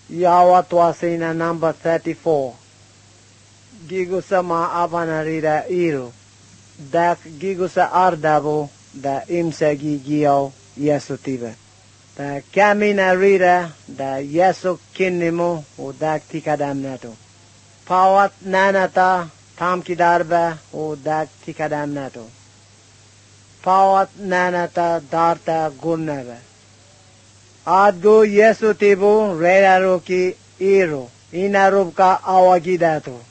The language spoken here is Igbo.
Yawatwasina number 34. Gigusa ma avanarida iru. Dak gigusa ardabo da imsagi giyaw Yesutive. Da kamina rida da Yesu kinnimu o dak tikadamnato. Pawat nanata tamkidarba o dak tikadamnato. Pawat nanata darta gunnaba. Adgo Yesu tibu reda roki iru. Inarubka awagidato.